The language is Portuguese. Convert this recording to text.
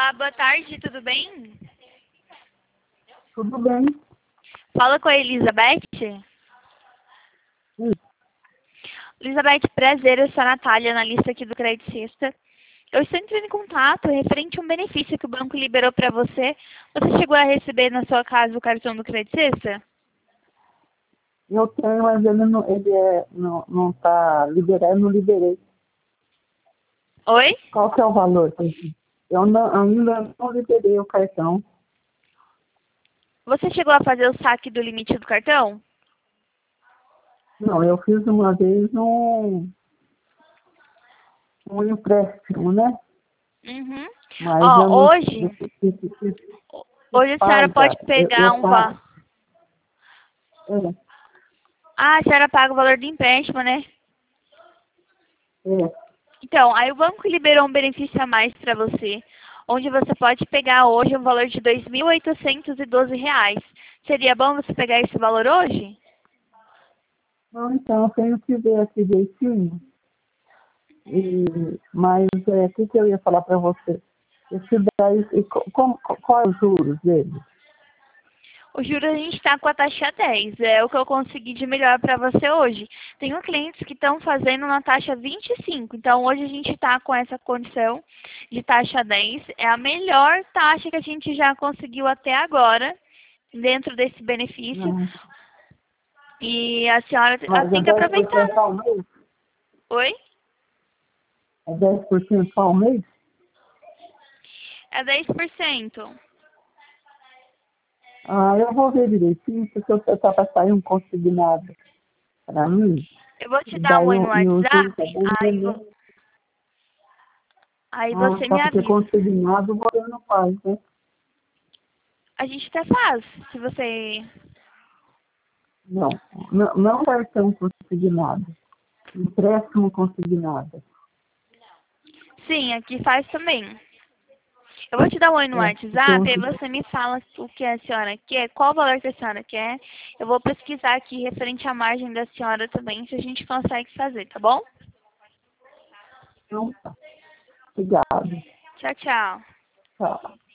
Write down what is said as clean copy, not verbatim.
Olá, boa tarde, tudo bem? Tudo bem. Fala com a Elizabeth. Sim. Elizabeth, prazer, eu sou a Natália, analista aqui do Crédito Sexta. Eu estou entrando em contato referente a um benefício que o banco liberou para você. Você chegou a receber na sua casa o cartão do Crédito Sexta? Eu tenho, mas não está liberado, eu não liberei. Oi? Qual que é o valor? Ainda não liberei o cartão. Você chegou a fazer o saque do limite do cartão? Não, eu fiz uma vez um empréstimo, né? Uhum. Mas eu Ó, não hoje a senhora paga. pode pegar um... Pago. É, Ah, a senhora paga o valor do empréstimo, né? é. Então, aí o banco liberou um benefício a mais para você, onde você pode pegar hoje um valor de R$ 2.812. Seria bom você pegar esse valor hoje? Não, então, eu tenho que ver aqui direitinho. Mas o que eu ia falar para você? Esse daí, qual é os juros dele? O juros a gente está com a taxa 10, é o que eu consegui de melhor para você hoje. Tenho clientes que estão fazendo uma taxa 25, então hoje a gente está com essa condição de taxa 10. É a melhor taxa que a gente já conseguiu até agora, dentro desse benefício. Não. E a senhora Mas é tem que aproveitar. 10% ao mês? Oi? É 10% ao mês? É 10%. Ah, eu vou ver direitinho, porque você está para sair um consignado para mim. Eu vou te E dar um daí oi no e o juro WhatsApp, tá bem aí, melhor. aí Ah, você tá, me porque avisa. consignado você não faz, né? A gente até faz, se você... Não vai ser um consignado. Empréstimo consignado. Sim, aqui faz também. Eu vou te dar um oi no É, porque WhatsApp, aí você me fala o que a senhora quer, qual o valor que a senhora quer. Eu vou pesquisar aqui referente à margem da senhora também, se a gente consegue fazer, tá bom? não tá. Obrigado. Tchau, tchau. Tchau.